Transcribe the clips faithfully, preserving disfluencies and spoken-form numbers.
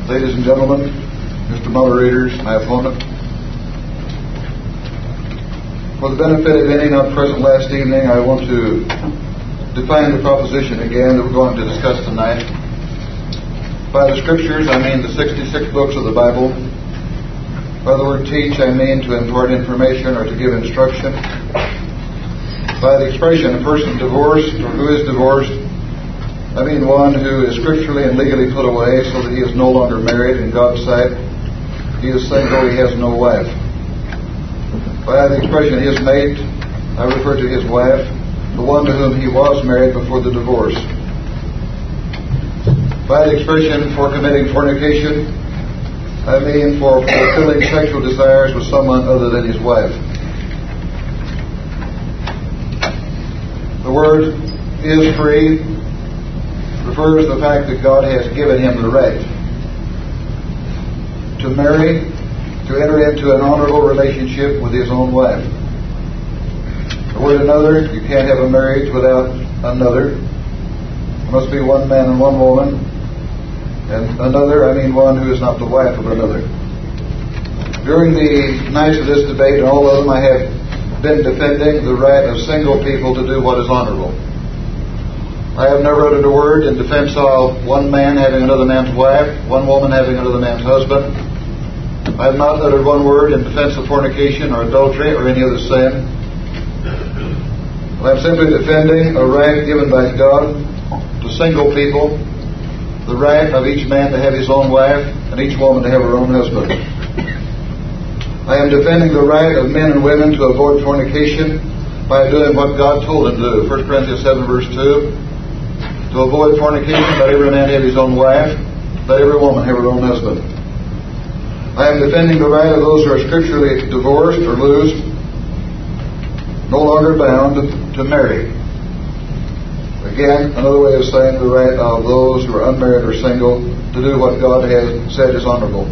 Ladies and gentlemen, Mister Moderators, my opponent, for the benefit of any not present last evening, I want to define the proposition again that we're going to discuss tonight. By the Scriptures, I mean the sixty-six books of the Bible. By the word teach, I mean to impart information or to give instruction. By the expression a person divorced or who is divorced, I mean one who is scripturally and legally put away so that he is no longer married in God's sight. He is single, he has no wife. By the expression his mate, I refer to his wife, the one to whom he was married before the divorce. By the expression for committing fornication, I mean for fulfilling sexual desires with someone other than his wife. The word is free refers to the fact that God has given him the right to marry, to enter into an honorable relationship with his own wife. The word another, you can't have a marriage without another. There must be one man and one woman. And another, I mean one who is not the wife of another. During the nights of this debate and all of them, I have been defending the right of single people to do what is honorable. I have never uttered a word in defense of one man having another man's wife, one woman having another man's husband. I have not uttered one word in defense of fornication or adultery or any other sin. I am simply defending a right given by God to single people, the right of each man to have his own wife and each woman to have her own husband. I am defending the right of men and women to avoid fornication by doing what God told them to do. First Corinthians seven verse two. To avoid fornication, let every man have his own wife, let every woman have her own husband. I am defending the right of those who are scripturally divorced or loosed, no longer bound to marry. Again, another way of saying the right of those who are unmarried or single to do what God has said is honorable.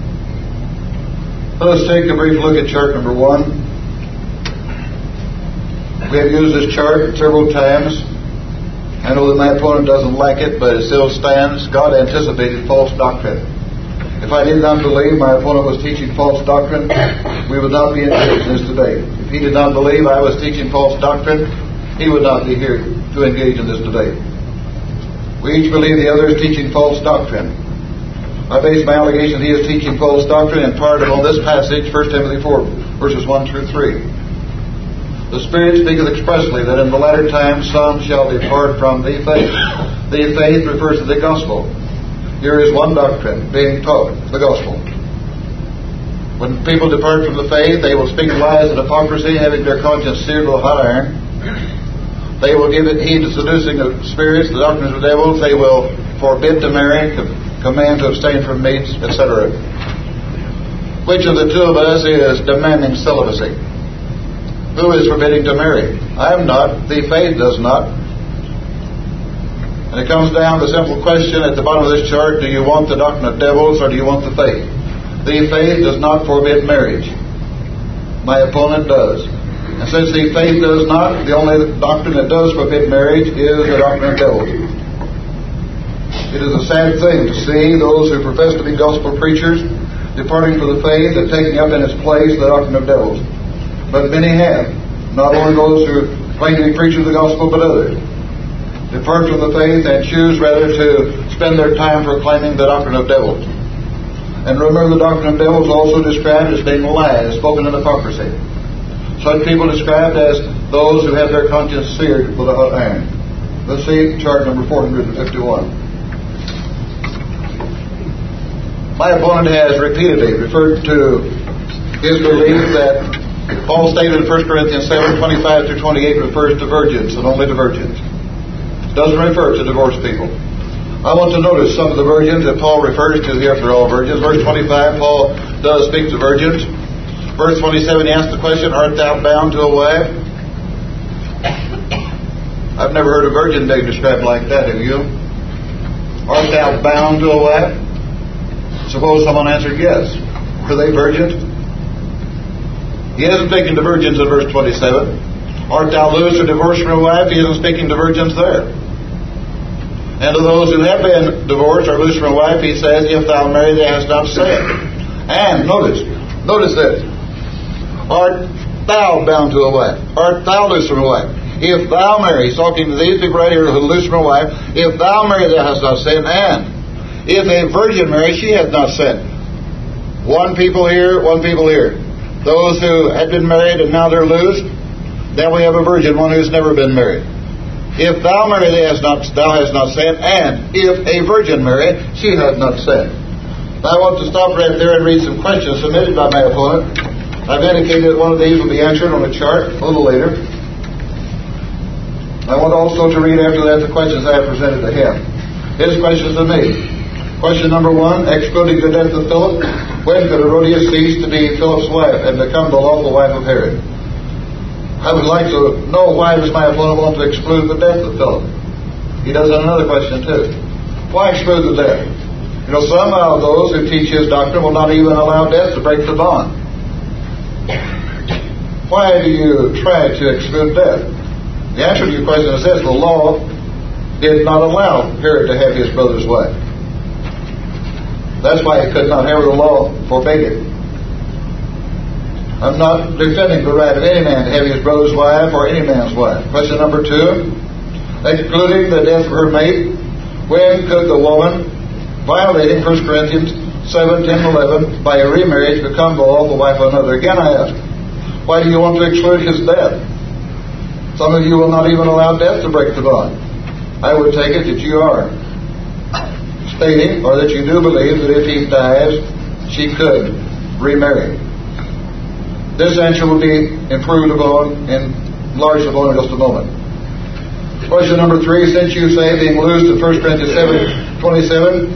Let us take a brief look at chart number one. We have used this chart several times. I know that my opponent doesn't like it, but it still stands. God anticipated false doctrine. If I did not believe my opponent was teaching false doctrine, we would not be engaged in this debate. If he did not believe I was teaching false doctrine, he would not be here to engage in this debate. We each believe the other is teaching false doctrine. I base my allegation he is teaching false doctrine in part on this passage, First Timothy four, verses one through three. The Spirit speaketh expressly that in the latter times some shall depart from the faith. The faith refers to the gospel. Here is one doctrine being taught, the gospel. When people depart from the faith, they will speak lies and hypocrisy, having their conscience seared with a hot iron. They will give it heed to seducing of spirits, the doctrines of devils. They will forbid to marry, command to abstain from meats, et cetera. Which of the two of us is demanding celibacy? Who is forbidding to marry? I am not. The faith does not. And it comes down to the simple question at the bottom of this chart: do you want the doctrine of devils or do you want the faith? The faith does not forbid marriage. My opponent does. And since the faith does not, the only doctrine that does forbid marriage is the doctrine of devils. It is a sad thing to see those who profess to be gospel preachers departing from the faith and taking up in its place the doctrine of devils. But many have, not only those who claim to be preachers of the gospel, but others, depart from the faith and choose rather to spend their time proclaiming the doctrine of devils. And remember, the doctrine of devils also described as being lies, spoken in hypocrisy. Such people described as those who have their conscience seared with a hot iron. Let's see chart number four hundred fifty-one. My opponent has repeatedly referred to his belief that Paul stated in First Corinthians seven, twenty-five through twenty-eight refers to virgins and only to virgins. It doesn't refer to divorced people. I want to notice some of the virgins that Paul refers to here for all virgins. Verse twenty-five, Paul does speak to virgins. Verse twenty-seven, he asks the question, art thou bound to a wife? I've never heard a virgin being described like that, have you? Art thou bound to a wife? Suppose someone answered yes. Were they virgins? He isn't speaking to virgins in verse twenty-seven. Art thou loosed or divorced from a wife? He isn't speaking to virgins there. And to those who have been divorced or loosed from a wife, he says, if thou marry, thou hast not sinned. And notice, notice this. Art thou bound to a wife? Art thou loosed from a wife? If thou marry, he's talking to these people right here who are loosed from a wife, if thou marry, thou hast not sinned. And if a virgin marry, she hath not sinned. One people here, one people here. Those who had been married and now they're loosed. Then we have a virgin, one who's never been married. If thou marry, thou hast not, thou hast not sinned. And if a virgin marry, she hath not sinned. Now I want to stop right there and read some questions submitted by my opponent. I've indicated that one of these will be answered on the chart a little later. I want also to read after that the questions I have presented to him. His questions to me. Question number one, excluding the death of Philip, when could Herodias cease to be Philip's wife and become the lawful wife of Herod? I would like to know, why does my opponent want to exclude the death of Philip? He does another question too. Why exclude the death? You know, some of those who teach his doctrine will not even allow death to break the bond. Why do you try to exclude death? The answer to your question is this: the law did not allow Herod to have his brother's wife. That's why he could not have her. The law forbade it. I'm not defending the right of any man to have his brother's wife or any man's wife. Question number two, excluding the death of her mate, when could the woman, violating First Corinthians seven, ten, eleven, by a remarriage become the lawful wife of another? Again I ask, why do you want to exclude his death? Some of you will not even allow death to break the bond. I would take it that you are stating, or that you do believe, that if he dies, she could remarry. This answer will be improved upon and enlarged upon in just a moment. Question number three, since you say being loosed in First Corinthians seven, twenty-seven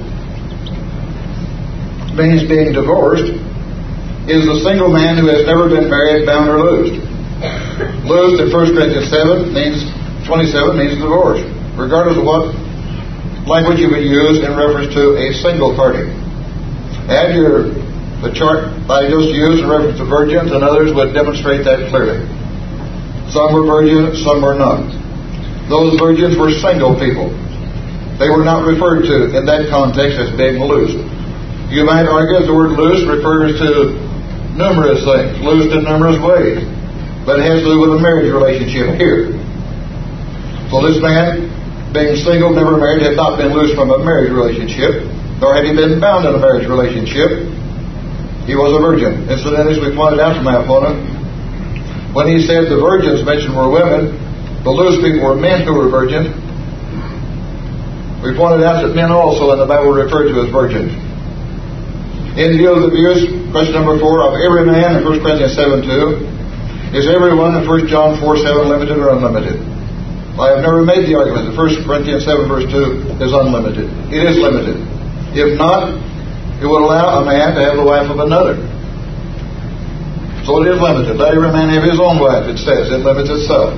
means being divorced, is the single man who has never been married bound or loosed? Loosed in First Corinthians seven means, twenty-seven means divorce, regardless of what language you would use in reference to a single party. Add your the chart I just used in reference to virgins, and others would demonstrate that clearly. Some were virgins, some were not. Those virgins were single people. They were not referred to in that context as being loosed. You might argue that the word loose refers to numerous things, loosed in numerous ways, but it has to do with a marriage relationship here. So this man, being single, never married, had not been loosed from a marriage relationship, nor had he been bound in a marriage relationship. He was a virgin. Incidentally, as we pointed out to my opponent, when he said the virgins mentioned were women, the loose people were men who were virgins. We pointed out that men also in the Bible were referred to as virgins. In view of the views, question number four, of every man in First Corinthians seven two, is everyone in First John four seven limited or unlimited? I have never made the argument that First Corinthians seven verse two is unlimited. It is limited. If not, it would allow a man to have the wife of another. So it is limited. Let every man have his own wife, it says. It limits itself.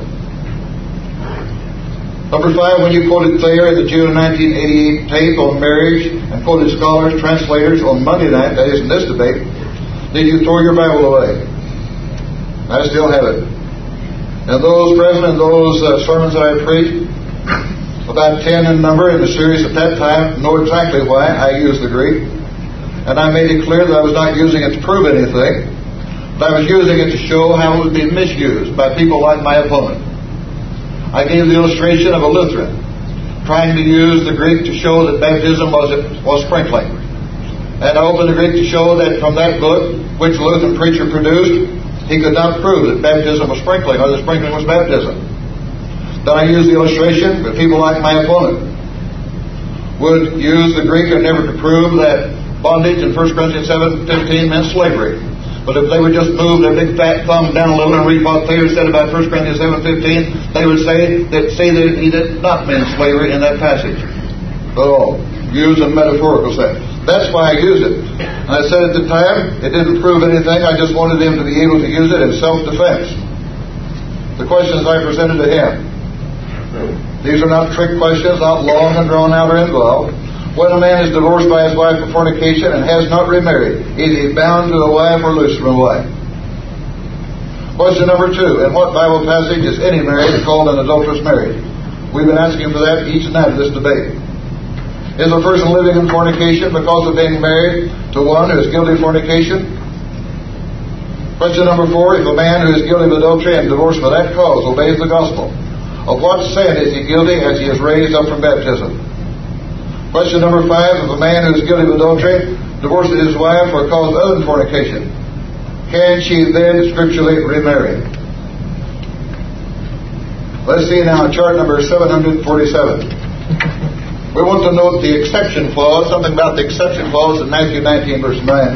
Number five, when you quoted Thayer in the June nineteen eighty-eight tape on marriage and quoted scholars, translators on Monday night, that is in this debate, did you throw your Bible away? I still have it. And those present in those uh, sermons that I preached, about ten in number in the series at that time, know exactly why I used the Greek. And I made it clear that I was not using it to prove anything, but I was using it to show how it would be misused by people like my opponent. I gave the illustration of a Lutheran trying to use the Greek to show that baptism was, was sprinkling. And I opened the Greek to show that from that book, which the Lutheran preacher produced, he could not prove that baptism was sprinkling or that sprinkling was baptism. Then I used the illustration that people like my opponent would use the Greek and never to prove that bondage in First Corinthians seven fifteen meant slavery. But if they would just move their big fat thumb down a little and read what Thayer said about First Corinthians seven fifteen, they would say that say that he did not mean slavery in that passage at all. Use a metaphorical sense. That's why I use it. And I said at the time, it didn't prove anything. I just wanted him to be able to use it in self-defense. The questions I presented to him, these are not trick questions, not long and drawn out or involved. When a man is divorced by his wife for fornication and has not remarried, is he bound to a wife or loose from a wife? Question number two, in what Bible passage is any marriage called an adulterous marriage? We've been asking for that each night of this debate. Is a person living in fornication because of being married to one who is guilty of fornication? Question number four, if a man who is guilty of adultery and divorce for that cause obeys the gospel, of what sin is he guilty as he is raised up from baptism? Question number five, if a man who is guilty of adultery divorces his wife for a cause other than fornication, can she then scripturally remarry? Let's see now chart number seven hundred forty-seven. We want to note the exception clause, something about the exception clause in Matthew nineteen, verse nine.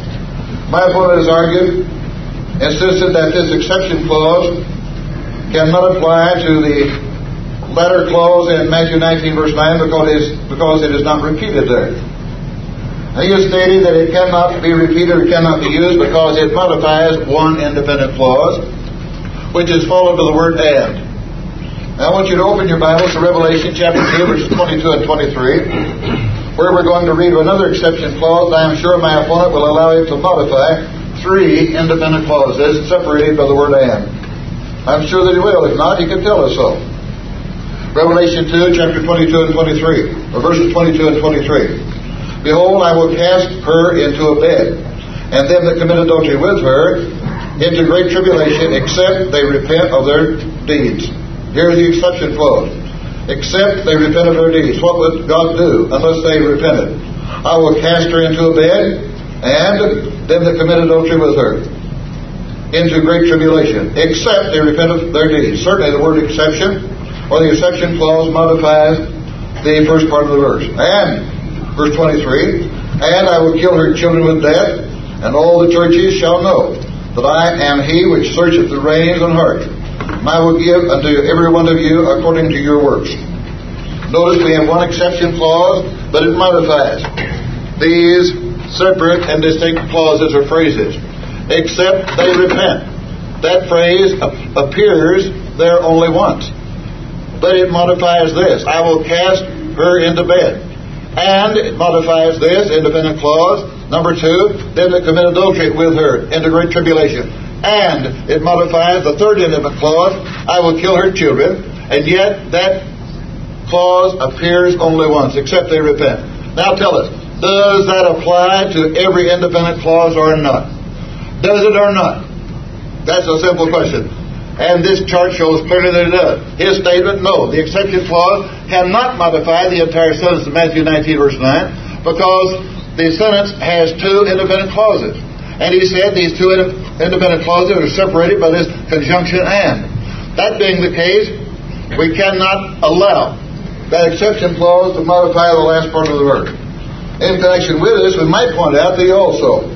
My opponent has argued, insisted that this exception clause cannot apply to the latter clause in Matthew nineteen, verse nine, because it is, because it is not repeated there. And he has stated that it cannot be repeated or cannot be used because it modifies one independent clause, which is followed by the word and. Now I want you to open your Bibles to Revelation chapter two, verses twenty-two and twenty-three, where we're going to read another exception clause. I am sure my opponent will allow it to modify three independent clauses separated by the word and. I'm sure that he will. If not, he can tell us so. Revelation two, chapter twenty-two and twenty-three, or verses twenty-two and twenty-three. Behold, I will cast her into a bed, and them that commit adultery with her into great tribulation, except they repent of their deeds. Here's the exception clause. Except they repent of their deeds. What would God do unless they repented? I will cast her into a bed, and them that commit adultery with her into great tribulation, except they repent of their deeds. Certainly the word exception, or the exception clause, modifies the first part of the verse. And, verse twenty-three, and I will kill her children with death, and all the churches shall know that I am he which searcheth the reins and heart. And I will give unto every one of you according to your works. Notice we have one exception clause, but it modifies these separate and distinct clauses or phrases. Except they repent. That phrase appears there only once. But it modifies this. I will cast her into bed. And it modifies this independent clause. Number two, them that commit adultery with her into great tribulation. And it modifies the third independent clause, I will kill her children. And yet that clause appears only once, except they repent. Now tell us, does that apply to every independent clause or not? Does it or not? That's a simple question. And this chart shows clearly that it does. His statement, no. The exception clause cannot modify the entire sentence of Matthew nineteen, verse nine, because the sentence has two independent clauses. And he said these two independent clauses are separated by this conjunction and. That being the case, we cannot allow that exception clause to modify the last part of the verse. In connection with this, we might point out that he also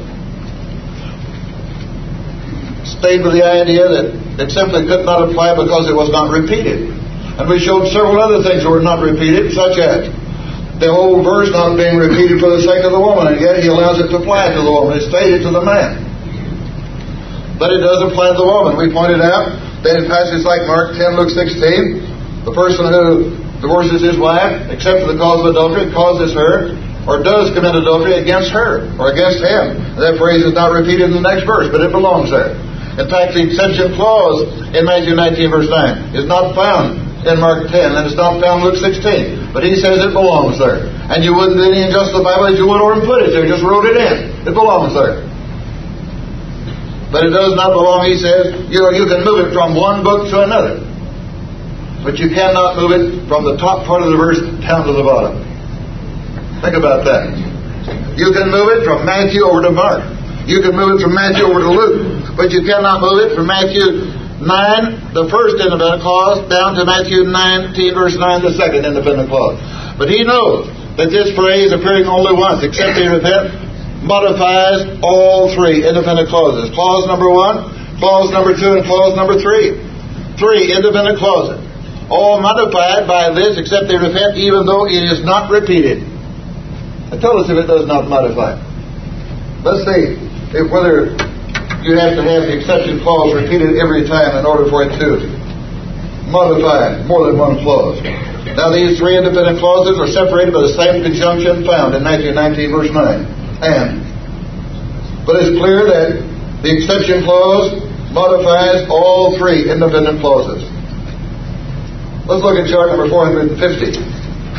stayed with the idea that it simply could not apply because it was not repeated. And we showed several other things that were not repeated, such as the whole verse not being repeated for the sake of the woman, and yet he allows it to apply to the woman. It's stated to the man. But it does apply to the woman. We pointed out that in passages like Mark ten, Luke sixteen, the person who divorces his wife, except for the cause of adultery, causes her, or does commit adultery against her, or against him. And that phrase is not repeated in the next verse, but it belongs there. In fact, the exception clause in Matthew nineteen, verse nine, is not found in Mark ten, and it's not found in Luke sixteen. But he says it belongs there. And you wouldn't do any injustice to the Bible if you went over and put it there, just wrote it in. It belongs there. But it does not belong, he says. You know, you can move it from one book to another. But you cannot move it from the top part of the verse down to the bottom. Think about that. You can move it from Matthew over to Mark. You can move it from Matthew over to Luke. But you cannot move it from Matthew nine, the first independent clause, down to Matthew nineteen, verse nine, the second independent clause. But he knows that this phrase, appearing only once, except they repent, modifies all three independent clauses. Clause number one, clause number two, and clause number three. Three independent clauses. All modified by this, except they repent, even though it is not repeated. Now tell us if it does not modify. Let's see if whether you have to have the exception clause repeated every time in order for it to modify more than one clause. Now these three independent clauses are separated by the same conjunction found in Matthew nineteen, verse nine. And. But it's clear that the exception clause modifies all three independent clauses. Let's look at chart number four hundred fifty.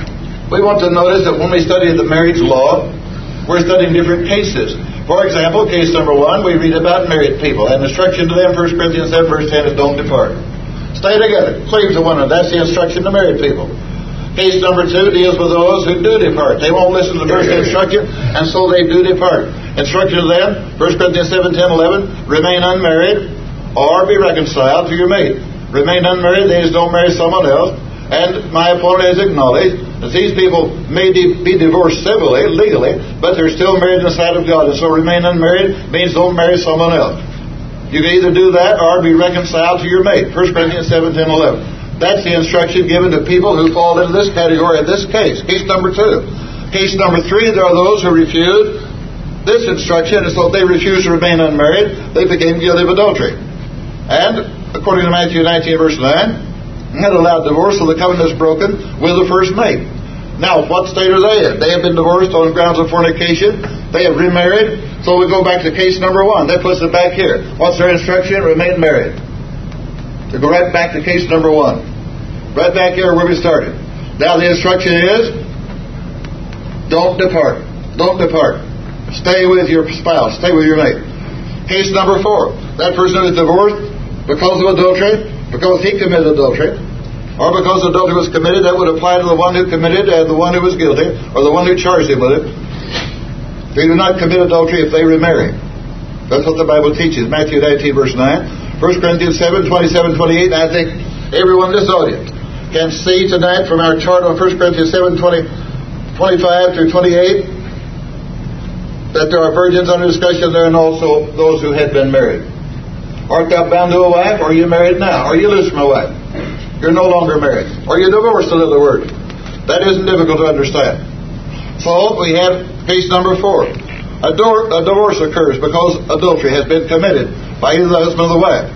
we want to notice that when we study the marriage law, we're studying different cases. For example, case number one, we read about married people. And instruction to them, First Corinthians seven, verse ten, is don't depart. Stay together. Cleave to one another. That's the instruction to married people. Case number two deals with those who do depart. They won't listen to the first instruction, and so they do depart. Instruction to them, First Corinthians seven, ten, eleven, remain unmarried or be reconciled to your mate. Remain unmarried, that is, don't marry someone else. And my opponent has acknowledged that these people may de- be divorced civilly, legally, but they're still married in the sight of God. And so remain unmarried means don't marry someone else. You can either do that or be reconciled to your mate. First Corinthians seven, ten, eleven. That's the instruction given to people who fall into this category in this case. Case number two. Case number three, there are those who refuse this instruction, and so if they refuse to remain unmarried, they became guilty of adultery. And, according to Matthew nineteen, verse nine, had allowed divorce, so the covenant is broken with the first mate. Now, what state are they in? They have been divorced on grounds of fornication. They have remarried. So we go back to case number one. That puts it back here. What's their instruction? Remain married. To go right back to case number one. Right back here where we started. Now the instruction is, don't depart. Don't depart. Stay with your spouse. Stay with your mate. Case number four. That person is divorced because of adultery, because he committed adultery, or because adultery was committed. That would apply to the one who committed and the one who was guilty, or the one who charged him with it. They do not commit adultery if they remarry. That's what the Bible teaches. Matthew nineteen, verse nine. First Corinthians seven, twenty-seven, twenty-eight. And I think everyone in this audience can see tonight from our chart on First Corinthians seven, twenty, twenty-five through twenty-eight that there are virgins under discussion there, and also those who had been married. Art thou bound to a wife, or are you married now? Are you loose from a wife? You're no longer married. Or you divorced, in other words. That isn't difficult to understand. So we have case number four. A, door, a divorce occurs because adultery has been committed by either the husband or the wife.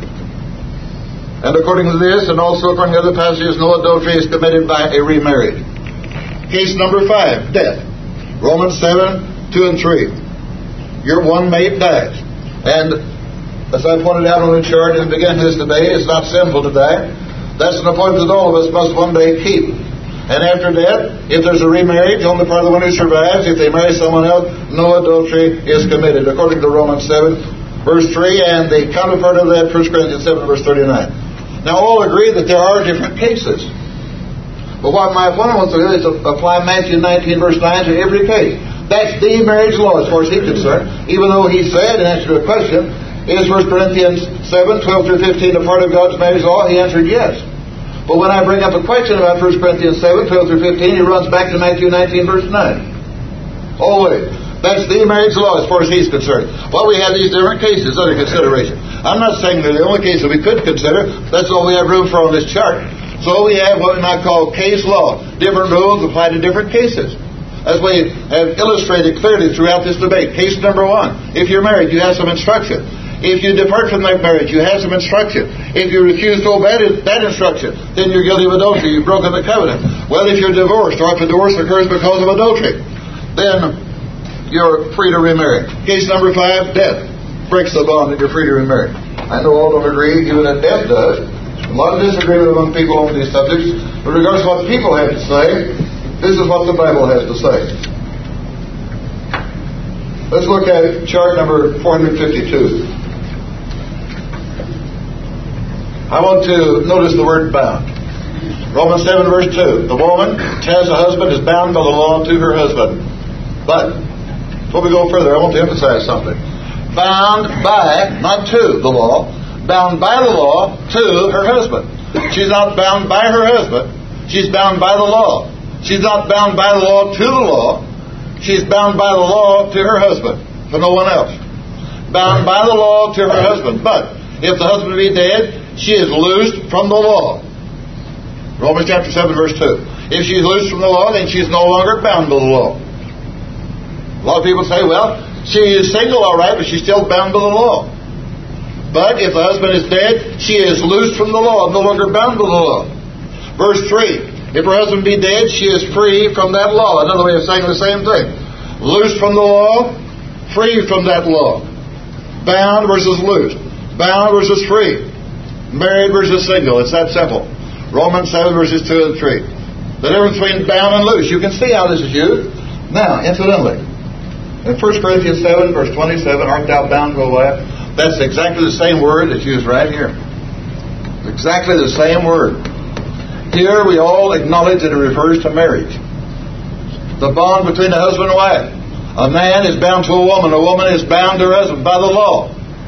And according to this, and also according to other passages, no adultery is committed by a remarried. Case number five, death. Romans seven, two and three. Your one mate dies. And as I pointed out on the chart in the beginning of this debate, it's not sinful to die. That's an appointment that all of us must one day keep. And after death, if there's a remarriage on the part of the one who survives, if they marry someone else, no adultery is committed, according to Romans seven, verse three, and the counterpart of that, First Corinthians seven, verse thirty-nine. Now, all agree that there are different cases. But what my opponent wants to do is to apply Matthew nineteen, verse nine to every case. That's the marriage law as far as he's concerned. Even though he said, in answer to a question, is First Corinthians seven, twelve through fifteen a part of God's marriage law? He answered yes. But when I bring up a question about First Corinthians seven, twelve through fifteen, he runs back to Matthew nineteen, verse nine. Always. That's the marriage law as far as he's concerned. Well, we have these different cases under consideration. I'm not saying they're the only cases we could consider. That's all we have room for on this chart. So we have what we might call case law. Different rules apply to different cases. As we have illustrated clearly throughout this debate. Case number one. If you're married, you have some instruction. If you depart from that marriage, you have some instruction. If you refuse to obey that instruction, then you're guilty of adultery. You've broken the covenant. Well, if you're divorced, or if a divorce occurs because of adultery, then you're free to remarry. Case number five, death breaks the bond and you're free to remarry. I know all don't agree, even that death does. A lot of disagreement among people on these subjects. But regardless of what people have to say, this is what the Bible has to say. Let's look at chart number four hundred fifty-two. I want to notice the word bound. Romans seven, verse two. The woman has a husband is bound by the law to her husband. But, before we go further, I want to emphasize something. Bound by, not to the law, bound by the law to her husband. She's not bound by her husband. She's bound by the law. She's not bound by the law to the law. She's bound by the law to her husband, for no one else. Bound by the law to her husband. But, if the husband be dead, she is loosed from the law. Romans chapter seven, verse two. If she's loosed from the law, then she's no longer bound by the law. A lot of people say, well, she is single, all right, but she's still bound by the law. But if the husband is dead, she is loosed from the law, no longer bound by the law. Verse three. If her husband be dead, she is free from that law. Another way of saying the same thing. Loosed from the law, free from that law. Bound versus loosed. Bound versus free. Married versus single. It's that simple. Romans seven, verses two and three. The difference between bound and loose. You can see how this is used. Now, incidentally, in First Corinthians seven, verse twenty-seven, art thou bound to a wife? That's exactly the same word that's used right here. Exactly the same word. Here we all acknowledge that it refers to marriage. The bond between a husband and wife. A man is bound to a woman. A woman is bound to her husband by the law.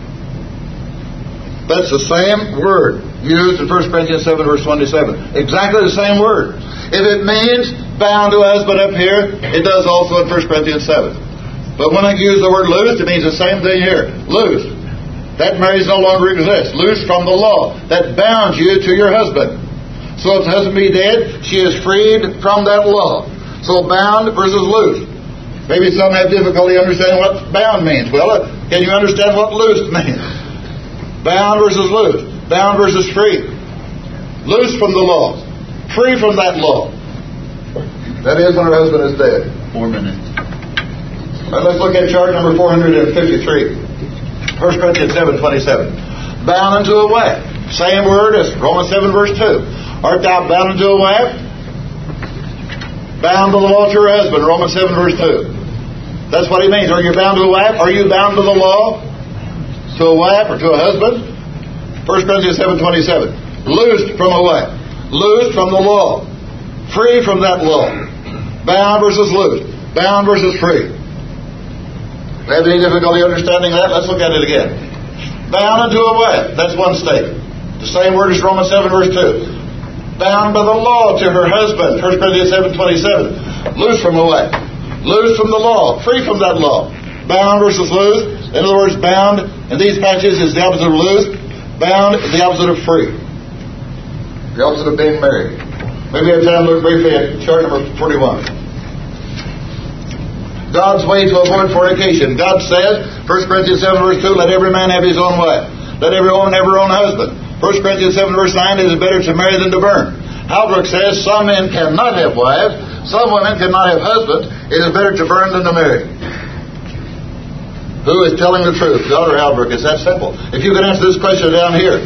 That's the same word used in First Corinthians seven, verse twenty-seven. Exactly the same word. If it means bound to a husband up here, it does also in First Corinthians seven. But when I use the word loosed, it means the same thing here. Loosed. That marriage no longer exists. Loosed from the law that bounds you to your husband. So if the husband be dead, she is freed from that law. So bound versus loosed. Maybe some have difficulty understanding what bound means. Well, uh, can you understand what loosed means? Bound versus loosed. Bound versus free. Loosed from the law. Free from that law. That is when her husband is dead. Four minutes. All right, let's look at chart number four hundred fifty-three. First Corinthians seven twenty-seven. Bound unto a wife. Same word as Romans seven verse two. Art thou bound unto a wife? Bound to the law to her husband. Romans seven verse two. That's what he means. Are you bound to a wife? Are you bound to the law? To a wife or to a husband? First Corinthians seven twenty-seven. Loosed from a wife. Loosed from the law. Free from that law. Bound versus loosed. Bound versus free. Have any difficulty understanding that? Let's look at it again. Bound unto a wife. That's one statement. The same word as Romans seven verse two. Bound by the law to her husband. First Corinthians seven twenty-seven. Loose from a wife. Loose from the law. Free from that law. Bound versus loose. In other words, bound in these passages is the opposite of loose. Bound is the opposite of free. The opposite of being married. Maybe I have time to look briefly at chart number forty-one. God's way to avoid fornication. God says, First Corinthians seven verse two, let every man have his own wife. Let every woman have her own husband. First Corinthians seven verse nine, it is better to marry than to burn. Halbrook says, some men cannot have wives, some women cannot have husbands. It is better to burn than to marry. Who is telling the truth? God or Halbrook? It's that simple. If you can answer this question down here,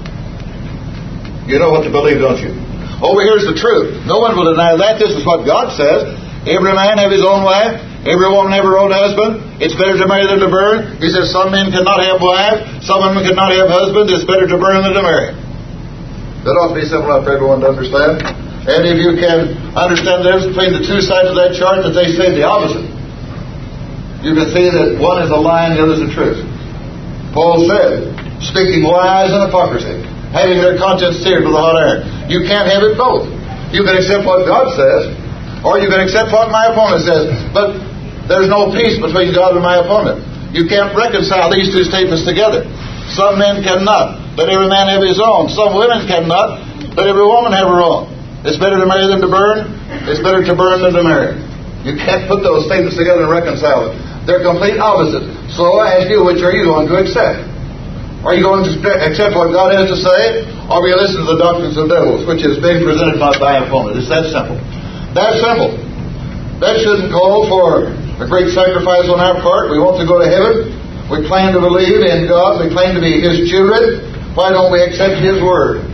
you know what to believe, don't you? Over here is the truth. No one will deny that. This is what God says. Every man have his own wife. Every woman have her own husband. It's better to marry than to burn. He says some men cannot have wives. Some women cannot have husbands. It's better to burn than to marry. That ought to be simple enough for everyone to understand. And if you can understand the difference between the two sides of that chart, that they say the opposite, you can see that one is a lie and the other is the truth. Paul said, speaking lies and hypocrisy, having their conscience seared with a hot iron. You can't have it both. You can accept what God says, or you can accept what my opponent says. But there's no peace between God and my opponent. You can't reconcile these two statements together. Some men cannot. Let every man have his own. Some women cannot. Let every woman have her own. It's better to marry than to burn. It's better to burn than to marry. You can't put those statements together and reconcile them. They're complete opposites. So I ask you, which are you going to accept? Are you going to accept what God has to say, or will you listen to the doctrines of devils, which is being presented by my opponent? It's that simple. That simple. That shouldn't call for a great sacrifice on our part. We want to go to heaven. We claim to believe in God. We claim to be His children. Why don't we accept His Word?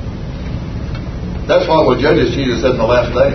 That's what will judge us, Jesus said in the last day.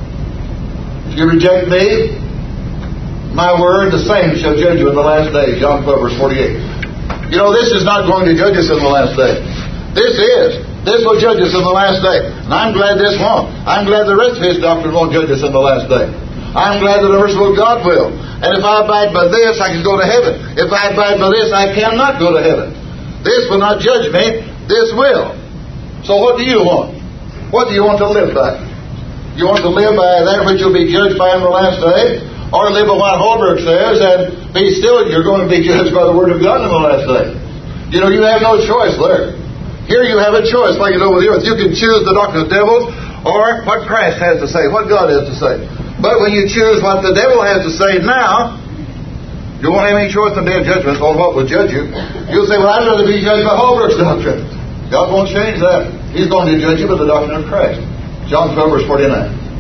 If you reject me, my word, the same shall judge you in the last day. John twelve, verse forty-eight. You know, this is not going to judge us in the last day. This is. This will judge us in the last day. And I'm glad this won't. I'm glad the rest of His doctrine won't judge us in the last day. I'm glad that the merciful God will. And if I abide by this, I can go to heaven. If I abide by this, I cannot go to heaven. This will not judge me. This will. So what do you want? What do you want to live by? You want to live by that which you'll be judged by in the last day? Or live by what Holbrook says and be still, you're going to be judged by the Word of God in the last day. You know, you have no choice there. Here you have a choice like you know with the earth. You can choose the doctrine of devils or what Christ has to say, what God has to say. But when you choose what the devil has to say now, you won't have any choice in the day of judgment on what will judge you. You'll say, well, I'd rather be judged by Holbrook's doctrine. God won't change that. He's going to judge you by the doctrine of Christ. John twelve, verse forty-nine.